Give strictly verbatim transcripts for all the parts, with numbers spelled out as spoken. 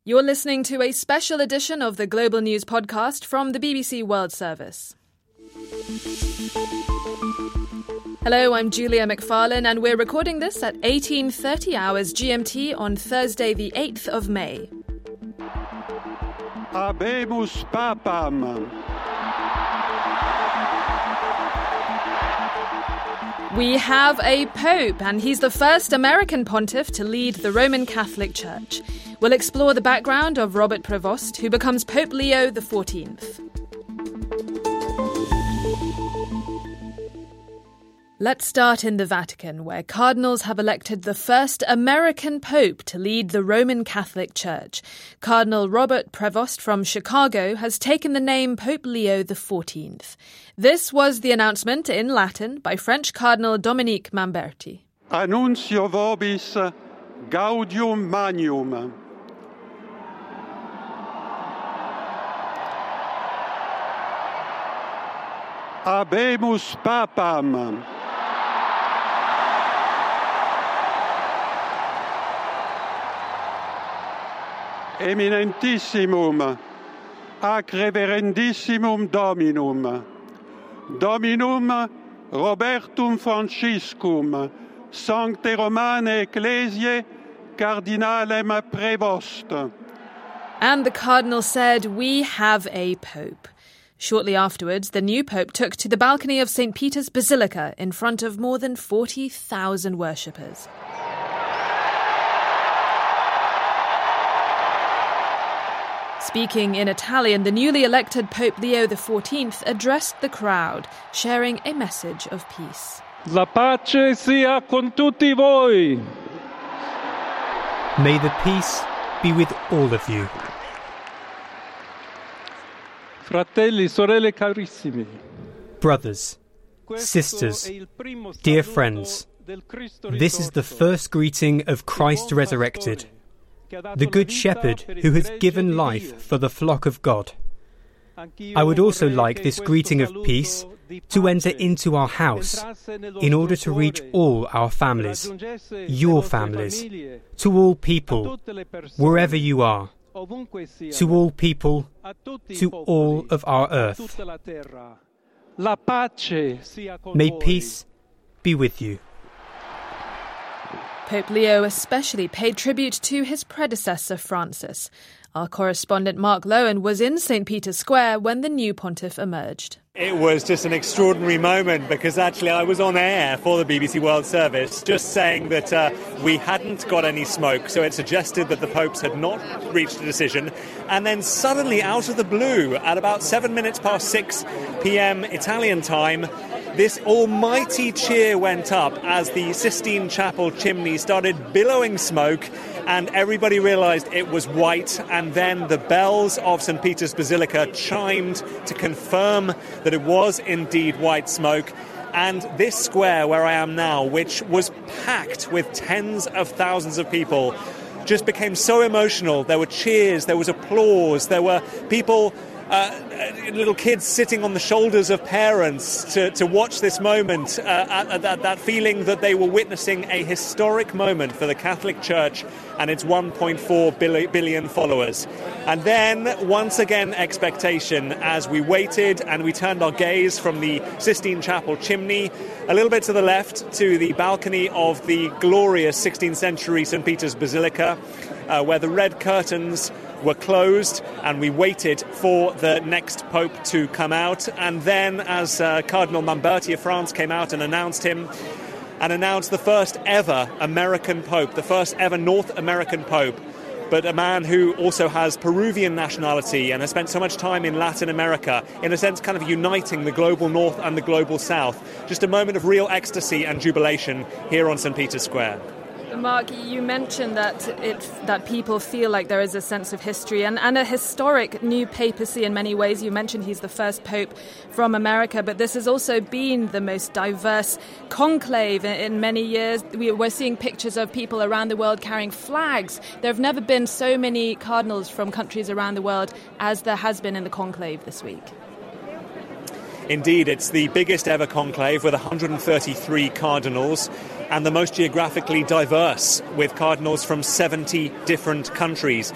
You're listening to a special edition of the Global News Podcast from the B B C World Service. Hello, I'm Julia McFarlane, and we're recording this at eighteen thirty hours G M T on Thursday, the eighth of May. Habemus Papam. We have a pope, and he's the first American pontiff to lead the Roman Catholic Church. We'll explore the background of Robert Prevost, who becomes Pope Leo the fourteenth. Let's start in the Vatican, where cardinals have elected the first American pope to lead the Roman Catholic Church. Cardinal Robert Prevost from Chicago has taken the name Pope Leo the fourteenth. This was the announcement in Latin by French Cardinal Dominique Mamberti. Annuncio vobis gaudium magnum. Habemus Papam. Eminentissimum, ac reverendissimum Dominum, Dominum Robertum Franciscum, Sancte Romane Ecclesiae, Cardinalem Prevost. And the cardinal said, "We have a pope." Shortly afterwards, the new pope took to the balcony of Saint Peter's Basilica in front of more than forty thousand worshippers. Speaking in Italian, the newly elected Pope Leo the fourteenth addressed the crowd, sharing a message of peace. La pace sia con tutti voi. May the peace be with all of you. Fratelli, sorelle carissimi. Brothers, sisters, dear friends, this is the first greeting of Christ resurrected, the Good Shepherd who has given life for the flock of God. I would also like this greeting of peace to enter into our house in order to reach all our families, your families, to all people, wherever you are, to all people, to all of our earth. May peace be with you. Pope Leo especially paid tribute to his predecessor, Francis. Our correspondent Mark Lowen was in Saint Peter's Square when the new pontiff emerged. It was just an extraordinary moment because actually I was on air for the B B C World Service just saying that uh, we hadn't got any smoke, so it suggested that the popes had not reached a decision. And then suddenly, out of the blue, at about seven minutes past six p.m. Italian time, this almighty cheer went up as the Sistine Chapel chimney started billowing smoke, and everybody realised it was white. And then the bells of Saint Peter's Basilica chimed to confirm that it was indeed white smoke. And this square where I am now, which was packed with tens of thousands of people, just became so emotional. There were cheers, there was applause, there were people, uh, little kids sitting on the shoulders of parents to, to watch this moment, uh, at, at that feeling that they were witnessing a historic moment for the Catholic Church and its one point four billion followers. And then, once again, expectation as we waited and we turned our gaze from the Sistine Chapel chimney a little bit to the left to the balcony of the glorious sixteenth century Saint Peter's Basilica, uh, where the red curtains were closed, and we waited for the next pope to come out. And then, as uh, Cardinal Mamberti of France came out and announced him, and announced the first ever American pope, the first ever North American pope, but a man who also has Peruvian nationality and has spent so much time in Latin America, in a sense kind of uniting the global North and the global South. Just a moment of real ecstasy and jubilation here on Saint Peter's Square. Mark, you mentioned that it that people feel like there is a sense of history and, and a historic new papacy in many ways. You mentioned he's the first pope from America, but this has also been the most diverse conclave in, in many years. We, we're seeing pictures of people around the world carrying flags. There have never been so many cardinals from countries around the world as there has been in the conclave this week. Indeed, it's the biggest ever conclave with one hundred thirty-three cardinals and the most geographically diverse, with cardinals from seventy different countries.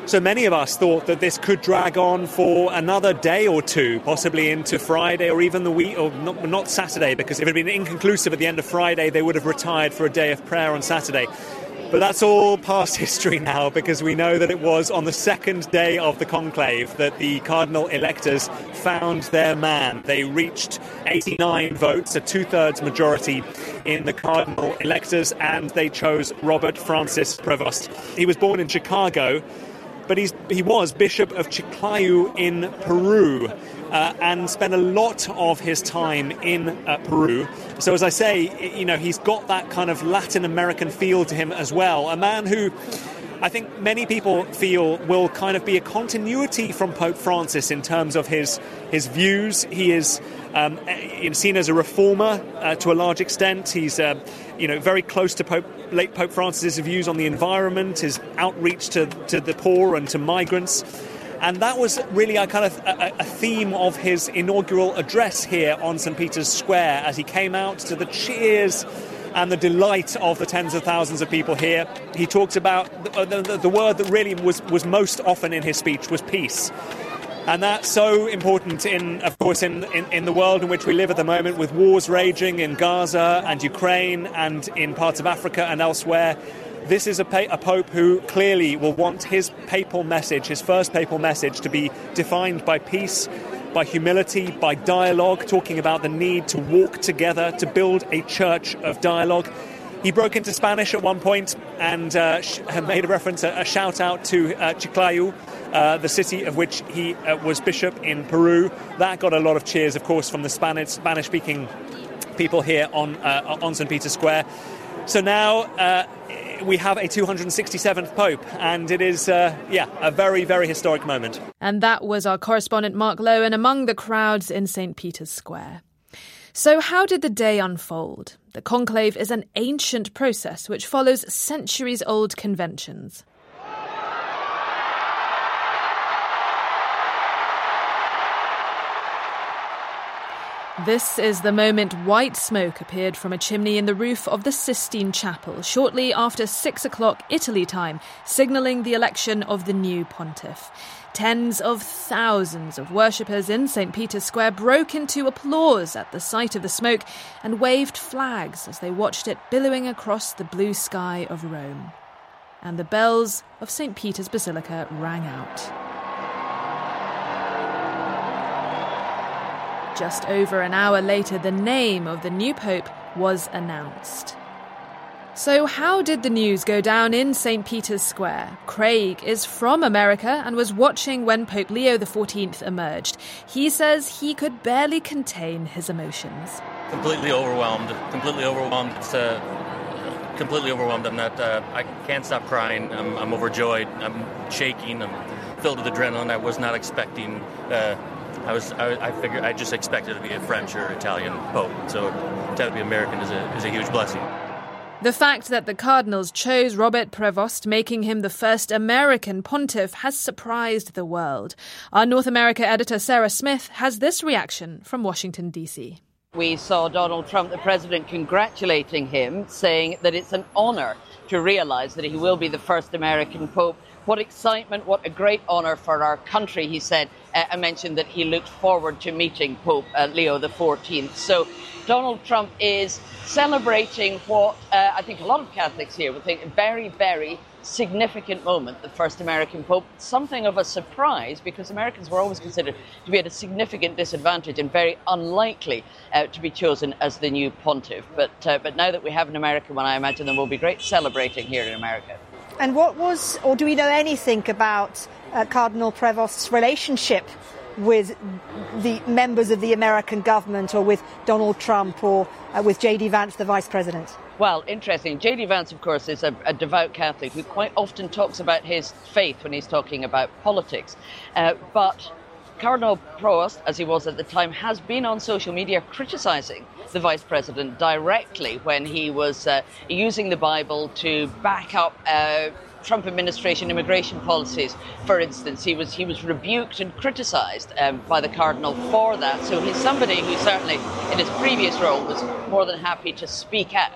So many of us thought that this could drag on for another day or two, possibly into Friday or even the week, or not, not Saturday, because if it had been inconclusive at the end of Friday, they would have retired for a day of prayer on Saturday. But that's all past history now, because we know that it was on the second day of the conclave that the cardinal electors found their man. They reached eighty-nine votes, a two-thirds majority in the cardinal electors, and they chose Robert Francis Prevost. He was born in Chicago, but he's, he was Bishop of Chiclayo in Peru, uh, and spent a lot of his time in uh, Peru. So as I say, you know, he's got that kind of Latin American feel to him as well. A man who I think many people feel will kind of be a continuity from Pope Francis in terms of his his views. He is um, seen as a reformer uh, to a large extent. He's uh, you know very close to Pope, late Pope Francis's views on the environment, his outreach to, to the poor and to migrants. And that was really a kind of a, a theme of his inaugural address here on Saint Peter's Square as he came out to the cheers and the delight of the tens of thousands of people here. He talked about the, the, the word that really was, was most often in his speech was peace. And that's so important, in, of course, in, in, in the world in which we live at the moment, with wars raging in Gaza and Ukraine and in parts of Africa and elsewhere. This is a, pa- a pope who clearly will want his papal message, his first papal message, to be defined by peace, by humility, by dialogue, talking about the need to walk together, to build a church of dialogue. He broke into Spanish at one point and uh, sh- made a reference, a, a shout-out to uh, Chiclayo, uh, the city of which he uh, was bishop in Peru. That got a lot of cheers, of course, from the Spanish, Spanish-speaking people here on, uh, on Saint Peter's Square. So now uh, we have a two hundred sixty-seventh Pope, and it is, uh, yeah, a very, very historic moment. And that was our correspondent Mark Lowen among the crowds in Saint Peter's Square. So how did the day unfold? The conclave is an ancient process which follows centuries-old conventions. This is the moment white smoke appeared from a chimney in the roof of the Sistine Chapel shortly after six o'clock Italy time, signalling the election of the new pontiff. Tens of thousands of worshippers in Saint Peter's Square broke into applause at the sight of the smoke and waved flags as they watched it billowing across the blue sky of Rome. And the bells of Saint Peter's Basilica rang out. Just over an hour later, the name of the new pope was announced. So how did the news go down in Saint Peter's Square? Craig is from America and was watching when Pope Leo the fourteenth emerged. He says he could barely contain his emotions. Completely overwhelmed, completely overwhelmed. It's uh, completely overwhelmed. I'm not, uh, I can't stop crying. I'm, I'm overjoyed. I'm shaking. I'm filled with adrenaline. I was not expecting... Uh, I was. I, I figured. I just expected to be a French or Italian pope. So to have to be American is a is a huge blessing. The fact that the cardinals chose Robert Prevost, making him the first American pontiff, has surprised the world. Our North America editor Sarah Smith has this reaction from Washington, D C. We saw Donald Trump, the president, congratulating him, saying that it's an honour to realise that he will be the first American pope. What excitement, what a great honour for our country, he said. Uh, I mentioned that he looked forward to meeting Pope uh, Leo the fourteenth. So Donald Trump is celebrating what uh, I think a lot of Catholics here would think a very, very significant moment, the first American pope. Something of a surprise, because Americans were always considered to be at a significant disadvantage and very unlikely uh, to be chosen as the new pontiff. But, uh, but now that we have an American one, I imagine there will be great celebrating here in America. And what was, or do we know anything about uh, Cardinal Prevost's relationship with the members of the American government, or with Donald Trump, or uh, with J D Vance, the Vice President? Well, interesting. J D Vance, of course, is a, a devout Catholic who quite often talks about his faith when he's talking about politics. Uh, but Cardinal Prevost, as he was at the time, has been on social media criticising the Vice President directly when he was uh, using the Bible to back up uh, Trump administration immigration policies, for instance. He was he was rebuked and criticised um, by the Cardinal for that. So he's somebody who certainly, in his previous role, was more than happy to speak out.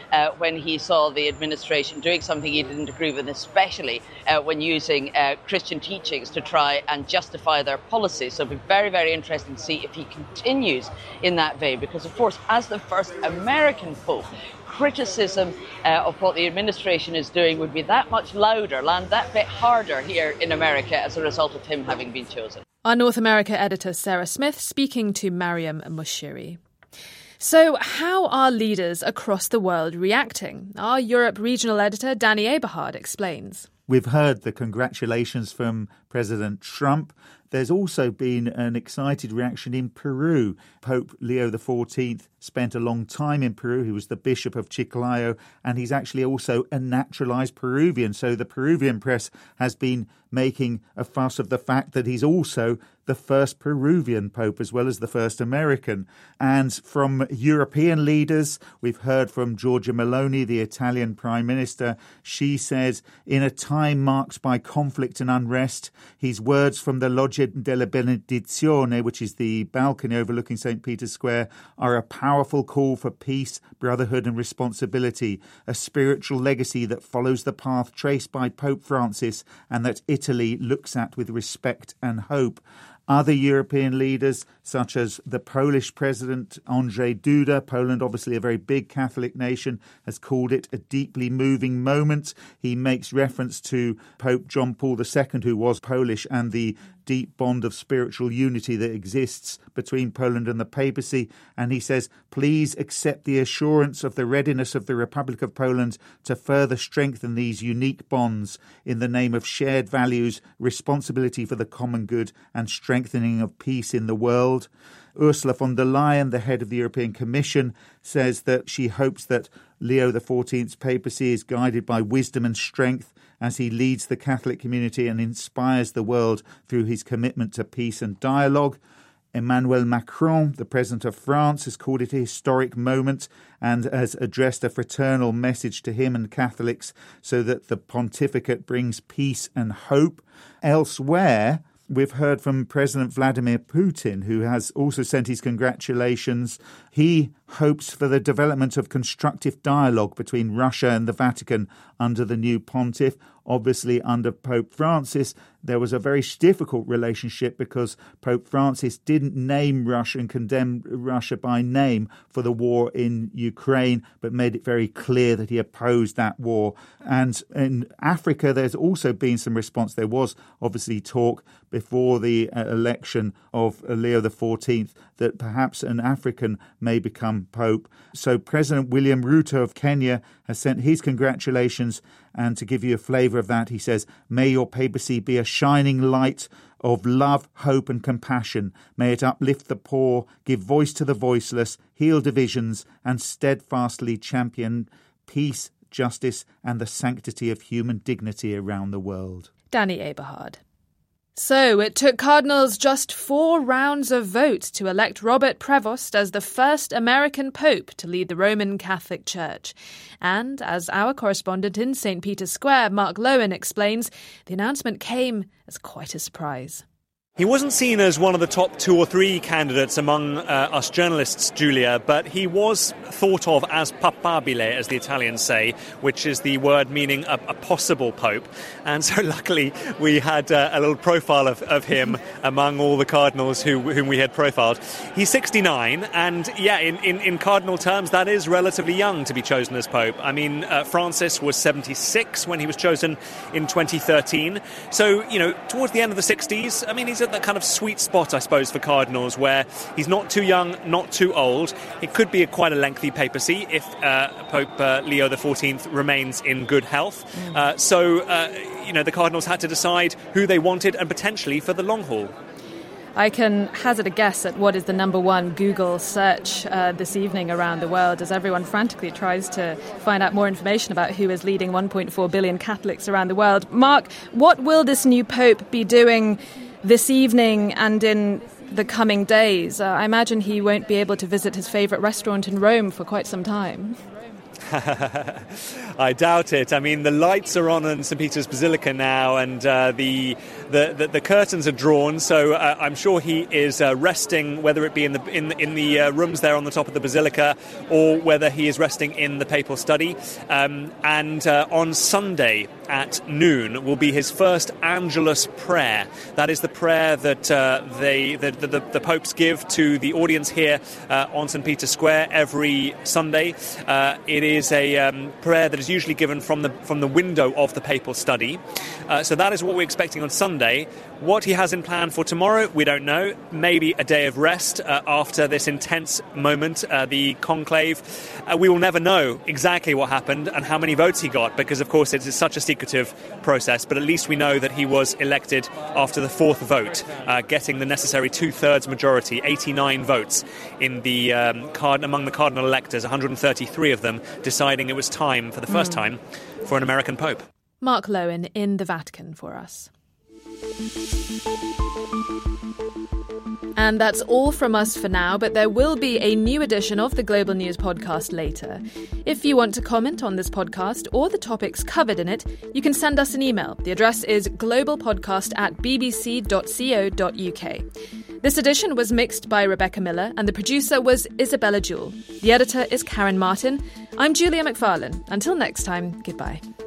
uh, when he saw the administration doing something he didn't agree with, especially uh, when using uh, Christian teachings to try and justify their policies. So it'll be very, very interesting to see if he continues in that vein, because, of course, as the first American Pope, criticism uh, of what the administration is doing would be that much louder, land that bit harder here in America as a result of him having been chosen. Our North America editor Sarah Smith speaking to Mariam Mushiri. So how are leaders across the world reacting? Our Europe regional editor Danny Eberhard explains. We've heard the congratulations from President Trump. There's also been an excited reaction in Peru. Pope Leo the fourteenth spent a long time in Peru. He was the Bishop of Chiclayo, and he's actually also a naturalized Peruvian. So the Peruvian press has been making a fuss of the fact that he's also the first Peruvian Pope as well as the first American. And from European leaders, we've heard from Giorgia Meloni, the Italian Prime Minister. She says, in a time marked by conflict and unrest, his words from the Loggia della Benedizione, which is the balcony overlooking Saint Peter's Square, are a powerful call for peace, brotherhood and responsibility, a spiritual legacy that follows the path traced by Pope Francis and that Italy looks at with respect and hope. Other European leaders, such as the Polish President Andrzej Duda, Poland, obviously a very big Catholic nation, has called it a deeply moving moment. He makes reference to Pope John Paul the Second, who was Polish, and the deep bond of spiritual unity that exists between Poland and the papacy. And he says, please accept the assurance of the readiness of the Republic of Poland to further strengthen these unique bonds in the name of shared values, responsibility for the common good and strengthening of peace in the world. Ursula von der Leyen, the head of the European Commission, says that she hopes that Leo the fourteenth's papacy is guided by wisdom and strength as he leads the Catholic community and inspires the world through his commitment to peace and dialogue. Emmanuel Macron, the President of France, has called it a historic moment and has addressed a fraternal message to him and Catholics so that the pontificate brings peace and hope. Elsewhere, we've heard from President Vladimir Putin, who has also sent his congratulations. He hopes for the development of constructive dialogue between Russia and the Vatican under the new pontiff. Obviously, under Pope Francis, there was a very difficult relationship because Pope Francis didn't name Russia and condemn Russia by name for the war in Ukraine, but made it very clear that he opposed that war. And in Africa, there's also been some response. There was obviously talk before the election of Leo the fourteenth that perhaps an African may become Pope. So President William Ruto of Kenya has sent his congratulations. And to give you a flavour of that, he says, may your papacy be a shining light of love, hope and compassion. May it uplift the poor, give voice to the voiceless, heal divisions and steadfastly champion peace, justice and the sanctity of human dignity around the world. Danny Eberhard. So it took cardinals just four rounds of votes to elect Robert Prevost as the first American pope to lead the Roman Catholic Church. And as our correspondent in Saint Peter's Square, Mark Lowen, explains, the announcement came as quite a surprise. He wasn't seen as one of the top two or three candidates among uh, us journalists, Julia, but he was thought of as papabile, as the Italians say, which is the word meaning a, a possible pope. And so luckily we had uh, a little profile of, of him among all the cardinals who, whom we had profiled. He's sixty-nine, and yeah, in, in, in cardinal terms, that is relatively young to be chosen as pope. I mean, uh, Francis was seventy-six when he was chosen in twenty thirteen. So, you know, towards the end of the sixties, I mean, he's at that kind of sweet spot, I suppose, for cardinals, where he's not too young, not too old. It could be a quite a lengthy papacy if uh, Pope uh, Leo the fourteenth remains in good health. Mm. Uh, so, uh, you know, the cardinals had to decide who they wanted and potentially for the long haul. I can hazard a guess at what is the number one Google search uh, this evening around the world as everyone frantically tries to find out more information about who is leading one point four billion Catholics around the world. Mark, what will this new Pope be doing this evening and in the coming days? Uh, I imagine he won't be able to visit his favourite restaurant in Rome for quite some time. I doubt it. I mean, the lights are on in Saint Peter's Basilica now, and uh, the, the, the the curtains are drawn. So uh, I'm sure he is uh, resting, whether it be in the in the, in the uh, rooms there on the top of the basilica, or whether he is resting in the papal study. Um, and uh, on Sunday at noon will be his first Angelus prayer. That is the prayer that uh, they the, the the popes give to the audience here uh, on Saint Peter's Square every Sunday. Uh, it is a um, prayer that is usually given from the from the window of the papal study. Uh, so that is what we're expecting on Sunday. What he has in plan for tomorrow, we don't know. Maybe a day of rest uh, after this intense moment, uh, the conclave. Uh, we will never know exactly what happened and how many votes he got, because, of course, it is such a secretive process. But at least we know that he was elected after the fourth vote, uh, getting the necessary two-thirds majority, eighty-nine votes in the um, card among the cardinal electors, one hundred thirty-three of them deciding it was time, for the first mm. time, for an American pope. Mark Lowen in the Vatican for us. And that's all from us for now, but there will be a new edition of the Global News podcast later. If you want to comment on this podcast or the topics covered in it, you can send us an email. The address is globalpodcast at bbc dot co dot uk. This edition was mixed by Rebecca Miller and the producer was Isabella Jewell. The editor is Karen Martin. I'm Julia McFarlane. Until next time, goodbye.